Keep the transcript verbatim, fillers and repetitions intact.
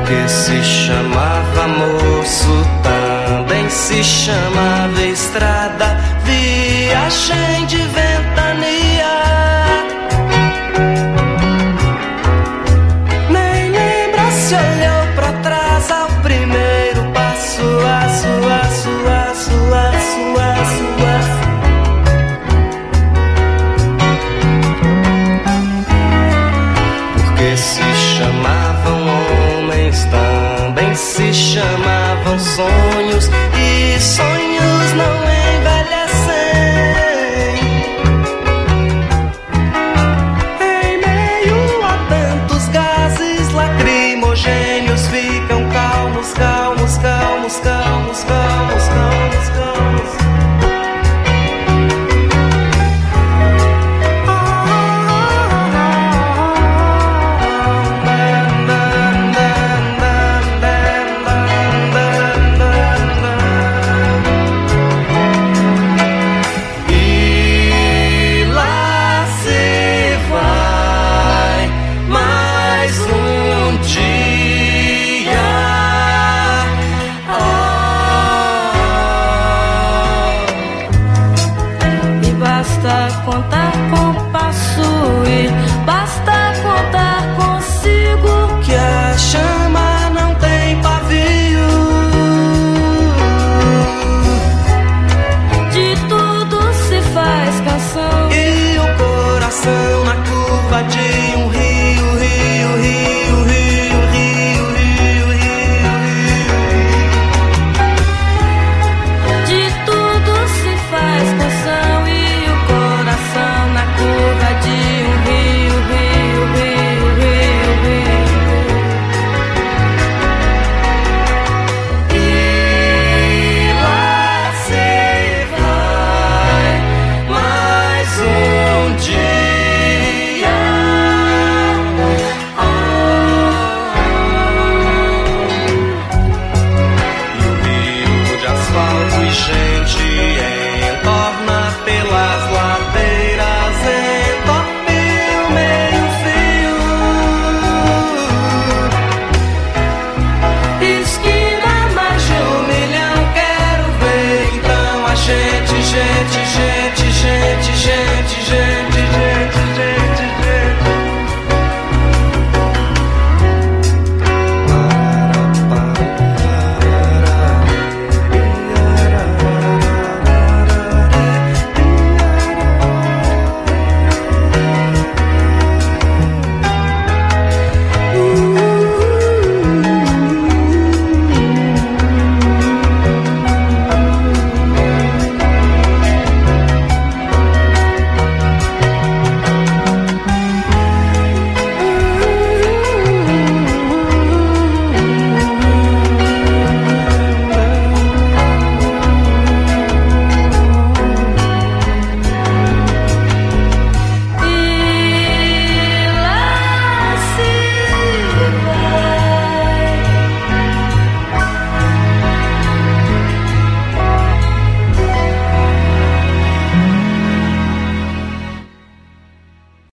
Porque se chamava moço, também se chamava estrada, viagem de ventania. Nem lembra se olhou pra trás ao primeiro passo, a sua, sua, sua, sua, sua. Porque se chamavam homens, também se chamavam sonhos, e sonhos não envelhecem. Em meio a tantos gases lacrimogêneos, ficam calmos, calmos, calmos, calmos, calmos, calmos, calmos. Contar com passo e basta contar consigo que a chama não tem pavio. De tudo se faz canção e o coração na curva de um rio, rio, rio, rio, rio, rio, rio, rio. De tudo se faz canção na curva de um rio, rio, rio, rio, rio. E lá se vai mais um dia. Oh. E o rio de asfalto e gente entorna pelas ladeiras, entope o meio-fio. Esquina mais de um milhão, quero ver então a gente, gente, gente.